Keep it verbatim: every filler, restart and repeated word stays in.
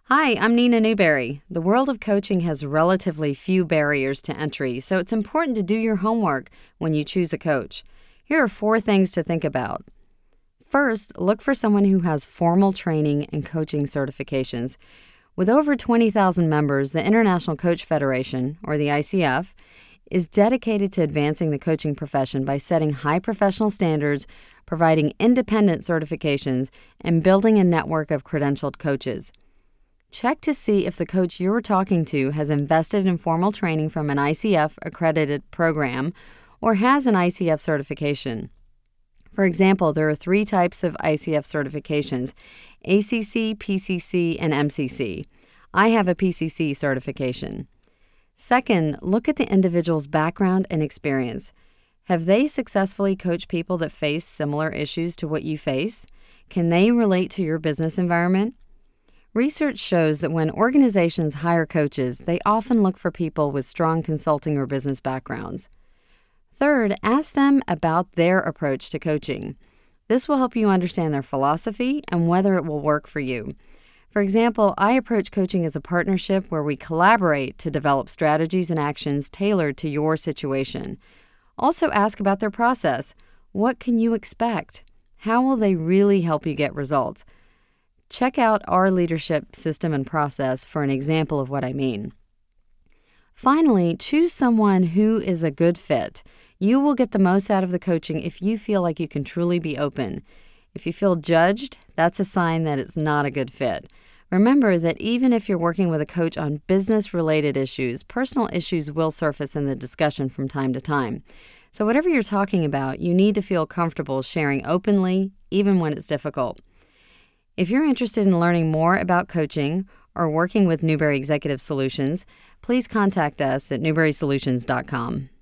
Hi, I'm Nina Newberry. The world of coaching has relatively few barriers to entry, so it's important to do your homework when you choose a coach. Here are four things to think about. First, look for someone who has formal training and coaching certifications. With over twenty thousand members, the International Coach Federation, or the I C F, is dedicated to advancing the coaching profession by setting high professional standards, providing independent certifications, and building a network of credentialed coaches. Check to see if the coach you're talking to has invested in formal training from an I C F-accredited program or has an I C F certification. For example, there are three types of I C F certifications: A C C, P C C, and M C C. I have a P C C certification. Second, look at the individual's background and experience. Have they successfully coached people that face similar issues to what you face? Can they relate to your business environment? Research shows that when organizations hire coaches, they often look for people with strong consulting or business backgrounds. Third, ask them about their approach to coaching. This will help you understand their philosophy and whether it will work for you. For example, I approach coaching as a partnership where we collaborate to develop strategies and actions tailored to your situation. Also ask about their process. What can you expect? How will they really help you get results? Check out our leadership system and process for an example of what I mean. Finally, choose someone who is a good fit. You will get the most out of the coaching if you feel like you can truly be open. If you feel judged, that's a sign that it's not a good fit. Remember that even if you're working with a coach on business-related issues, personal issues will surface in the discussion from time to time. So whatever you're talking about, you need to feel comfortable sharing openly, even when it's difficult. If you're interested in learning more about coaching or working with Newberry Executive Solutions, please contact us at newberry solutions dot com.